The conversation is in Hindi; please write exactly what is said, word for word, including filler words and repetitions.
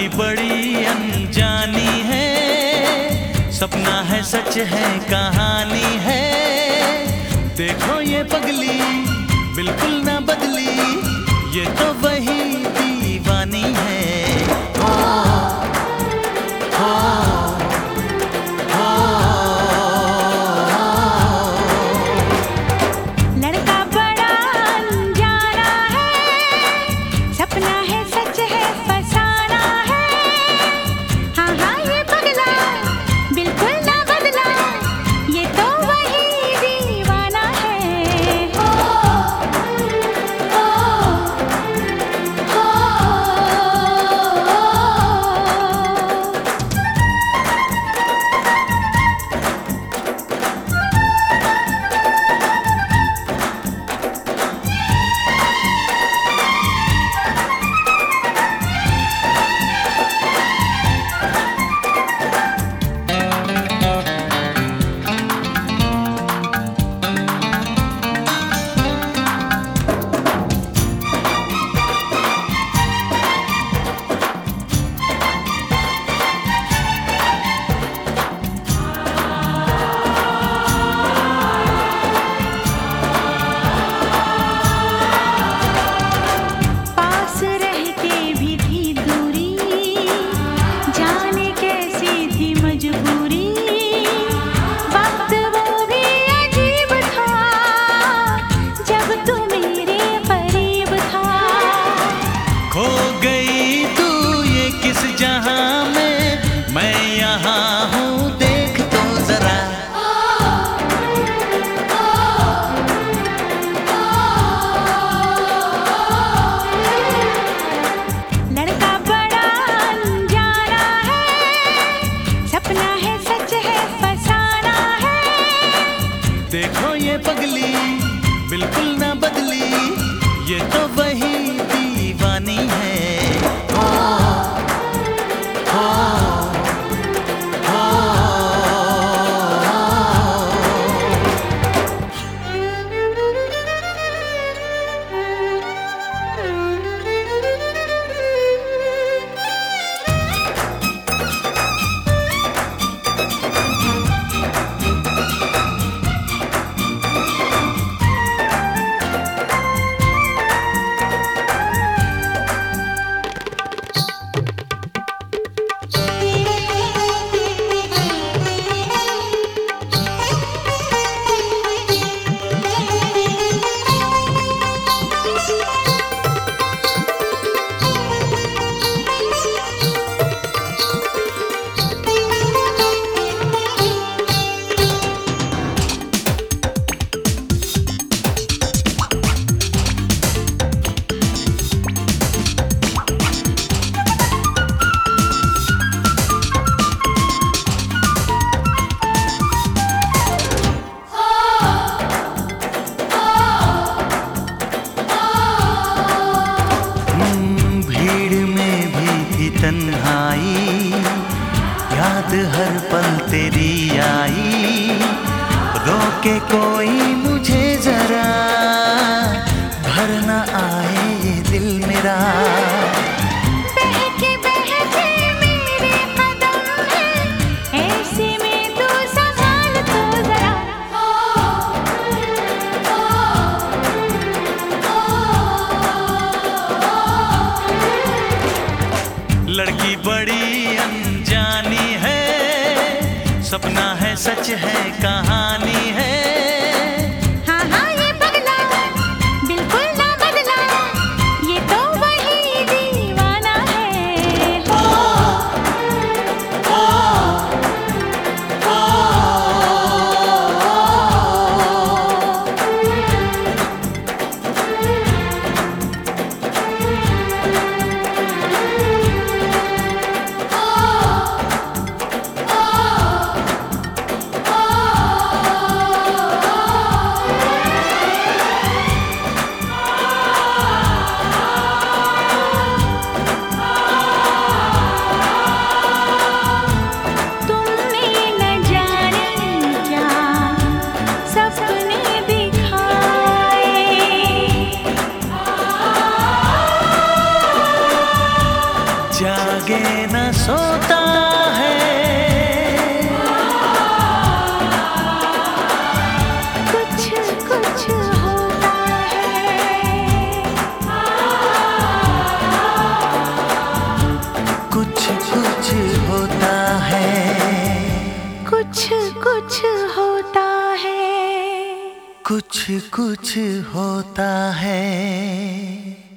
बड़ी अनजानी है, सपना है सच है कहानी है। देखो ये पगली बिल्कुल ना बदली, ये तो वही दीवानी है। ओ, ओ, लड़का बड़ा अनजाना है, सपना है सच है फसाना है। हाँ हाँ ये पगला बिल्कुल ना बदला, ये तो वही दीवाना है। ओ, ओ, ओ, पास रह के भी थी दूरी, जाने कैसी थी मजबूरी। वक्त वो भी अजीब था, जब तू मेरे करीब था। खो गई तू ये किस जहां में, मैं यहाँ हूँ देख तो जरा। लड़का बड़ा अनजाना है, सपना है सच है फसाना है। देखो ये पगली बिल्कुल ना बदली, ये तो वही दीवानी है। ओ, ओ, ओ, हम्म, भीड़ में भी थी तन्हाई, याद हर पल तेरी आई। रोके कोई मुझे जरा, भर न आए ये दिल मेरा। बहके बहके मेरे कदम है, ऐसे में तू संभाल तो जरा। लड़की बड़ी अनजानी है, सपना है सच है कहानी है। हाँ हाँ ये पगला बिल्कुल ना बदला, ये तो वही दीवाना है। ओ, ओ, ओ, कुछ कुछ होता है।